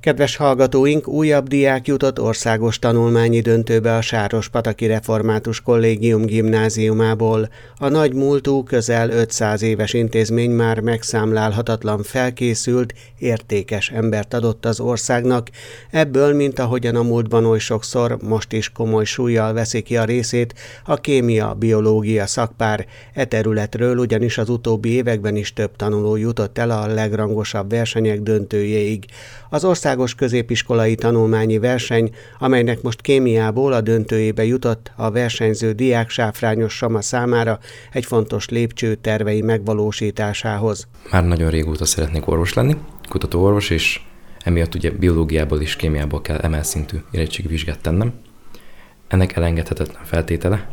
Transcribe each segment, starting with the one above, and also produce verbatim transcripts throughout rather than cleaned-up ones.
Kedves hallgatóink, újabb diák jutott országos tanulmányi döntőbe a Sárospataki Református Kollégium gimnáziumából. A nagy múltú, közel ötszáz éves intézmény már megszámlálhatatlan felkészült, értékes embert adott az országnak. Ebből, mint ahogyan a múltban oly sokszor, most is komoly súllyal veszi ki a részét a kémia-biológia szakpár. E területről ugyanis az utóbbi években is több tanuló jutott el a legrangosabb versenyek döntőjéig. Az országos középiskolai tanulmányi verseny, amelynek most kémiából a döntőjébe jutott a versenyző diák Sáfrányos Sama számára, egy fontos lépcső tervei megvalósításához. Már nagyon régóta szeretnék orvos lenni, kutatóorvos, és emiatt ugye biológiából és kémiából kell emelszintű érettségi vizsgát tennem. Ennek elengedhetetlen feltétele,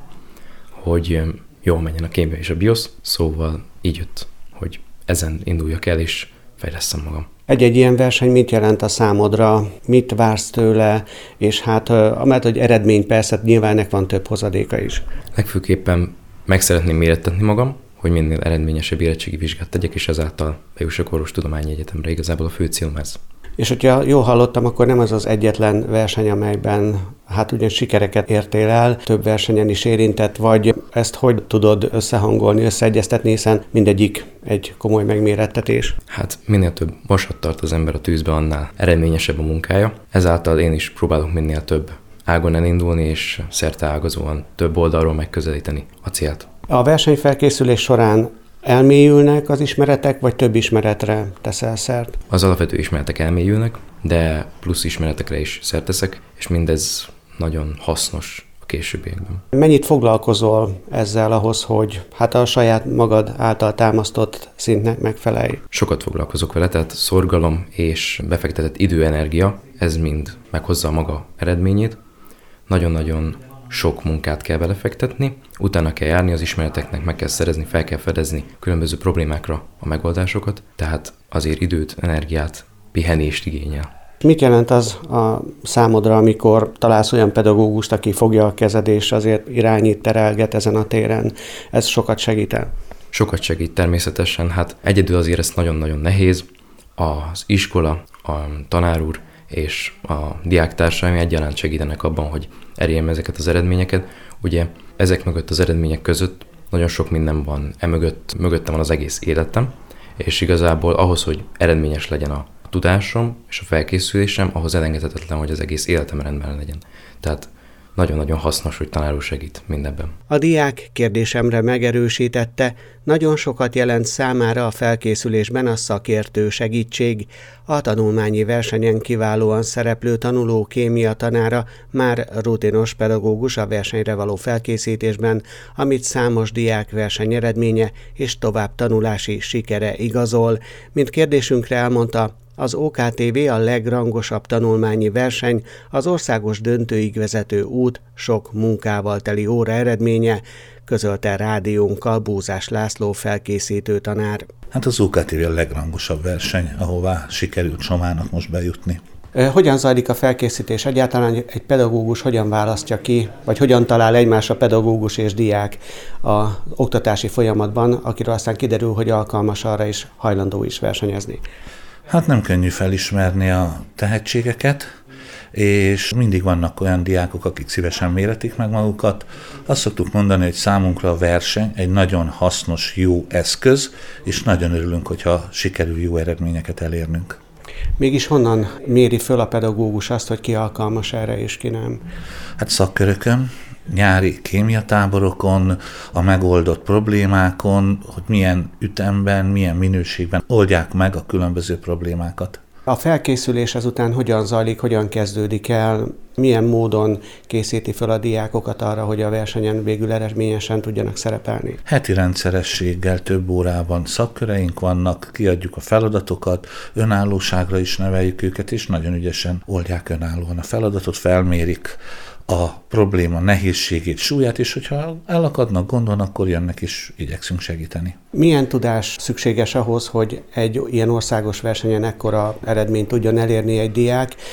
hogy jól menjen a kémia és a biosz, szóval így jött, hogy ezen induljak el és fejlesszem magam. Egy-egy ilyen verseny mit jelent a számodra, mit vársz tőle, és hát amellett, hogy eredmény persze, nyilván ennek van több hozadéka is. Legfőképpen meg szeretném mérettetni magam, hogy minél eredményesebb érettségi vizsgát tegyek, és ezáltal bejussak Orvostudományi Egyetemre, igazából a fő célom ez. És hogyha jól hallottam, akkor nem az az egyetlen verseny, amelyben hát ugyan sikereket értél el, több versenyen is érintett, vagy ezt hogy tudod összehangolni, összeegyeztetni, hiszen mindegyik egy komoly megmérettetés? Hát minél több vasat tart az ember a tűzbe, annál eredményesebb a munkája. Ezáltal én is próbálok minél több ágon elindulni, és szerteágazóan több oldalról megközelíteni a célt. A versenyfelkészülés során elmélyülnek az ismeretek, vagy több ismeretre teszel szert? Az alapvető ismeretek elmélyülnek, de plusz ismeretekre is szert teszek, és mindez nagyon hasznos a későbbiekben. Mennyit foglalkozol ezzel ahhoz, hogy hát a saját magad által támasztott szintnek megfelelj? Sokat foglalkozok vele, tehát szorgalom és befektetett időenergia, ez mind meghozza a maga eredményét. Nagyon-nagyon sok munkát kell belefektetni, utána kell járni az ismereteknek, meg kell szerezni, fel kell fedezni különböző problémákra a megoldásokat, tehát azért időt, energiát, pihenést igényel. Mit jelent az a számodra, amikor találsz olyan pedagógust, aki fogja a kezed és azért irányít, terelget ezen a téren? Ez sokat segít el? Sokat segít természetesen, hát egyedül azért ez nagyon-nagyon nehéz. Az iskola, a tanár úr és a diáktársaim egyaránt segítenek abban, hogy elérjem ezeket az eredményeket. Ugye ezek mögött az eredmények között nagyon sok minden van, emögött, mögöttem van az egész életem, és igazából ahhoz, hogy eredményes legyen a tudásom és a felkészülésem, ahhoz elengedhetetlen, hogy az egész életem rendben legyen. Tehát nagyon-nagyon hasznos, hogy tanár úr segít mindebben. A diák kérdésemre megerősítette, nagyon sokat jelent számára a felkészülésben a szakértő segítség. A tanulmányi versenyen kiválóan szereplő tanuló kémia tanára már rutinos pedagógus a versenyre való felkészítésben, amit számos diák versenyeredménye és tovább tanulási sikere igazol. Mint kérdésünkre elmondta, az o ká té vé a legrangosabb tanulmányi verseny, az országos döntőig vezető út, sok munkával teli óra eredménye, közölte rádiónkkal Búzás László felkészítő tanár. Hát az o ká té vé a legrangosabb verseny, ahová sikerült Somának most bejutni. Hogyan zajlik a felkészítés? Egyáltalán egy pedagógus hogyan választja ki, vagy hogyan talál egymásra pedagógus és diák az oktatási folyamatban, akiről aztán kiderül, hogy alkalmas arra is, hajlandó is versenyezni? Hát nem könnyű felismerni a tehetségeket, és mindig vannak olyan diákok, akik szívesen méretik meg magukat. Azt szoktuk mondani, hogy számunkra a verseny egy nagyon hasznos, jó eszköz, és nagyon örülünk, hogyha sikerül jó eredményeket elérnünk. Mégis honnan méri föl a pedagógus azt, hogy ki alkalmas erre és ki nem? Hát szakkörökön, nyári kémiatáborokon, a megoldott problémákon, hogy milyen ütemben, milyen minőségben oldják meg a különböző problémákat. A felkészülés ezután hogyan zajlik, hogyan kezdődik el, milyen módon készíti fel a diákokat arra, hogy a versenyen végül eredményesen tudjanak szerepelni? Heti rendszerességgel több órában szakköreink vannak, kiadjuk a feladatokat, önállóságra is neveljük őket, és nagyon ügyesen oldják önállóan a feladatot, felmérik a probléma nehézségét, súlyát, és hogyha elakadnak gondon, akkor jönnek és igyekszünk segíteni. Milyen tudás szükséges ahhoz, hogy egy ilyen országos versenyen ekkora eredményt tudjon elérni egy diák,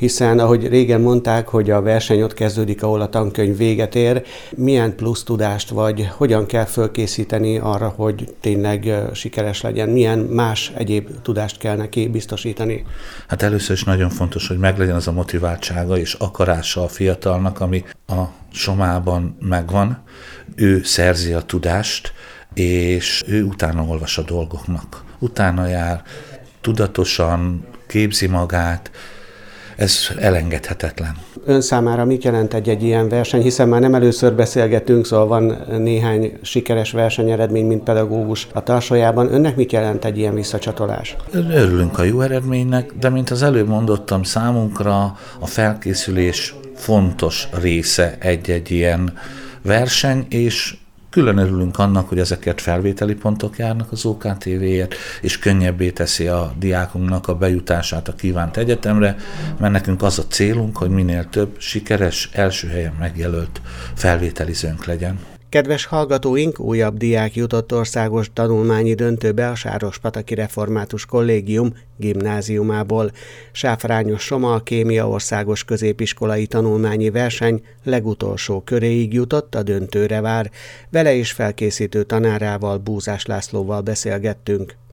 hiszen ahogy régen mondták, hogy a verseny ott kezdődik, ahol a tankönyv véget ér, milyen plusz tudást vagy hogyan kell fölkészíteni arra, hogy tényleg sikeres legyen, milyen más egyéb tudást kell neki biztosítani? Hát először is nagyon fontos, hogy meglegyen az a motiváltsága és akarása a fiatalnak, ami a somában megvan. Ő szerzi a tudást, és ő utána olvas a dolgoknak. Utána jár, tudatosan képzi magát, ez elengedhetetlen. Ön számára mit jelent egy-egy ilyen verseny, hiszen már nem először beszélgetünk, szóval van néhány sikeres versenyeredmény, mint pedagógus a Tarsólyában. Önnek mit jelent egy ilyen visszacsatolás? Örülünk a jó eredménynek, de mint az előbb mondottam, számunkra a felkészülés fontos része egy-egy ilyen verseny, és külön örülünk annak, hogy ezeket felvételi pontok járnak az o ká té véért, és könnyebbé teszi a diákunknak a bejutását a kívánt egyetemre, mert nekünk az a célunk, hogy minél több sikeres, első helyen megjelölt felvételizőnk legyen. Kedves hallgatóink, újabb diák jutott országos tanulmányi döntőbe a Sárospataki Református Kollégium gimnáziumából. Sáfrányos Soma, a Kémia Országos Középiskolai Tanulmányi Verseny legutolsó köréig jutott, a döntőre vár. Vele is felkészítő tanárával, Búzás Lászlóval beszélgettünk.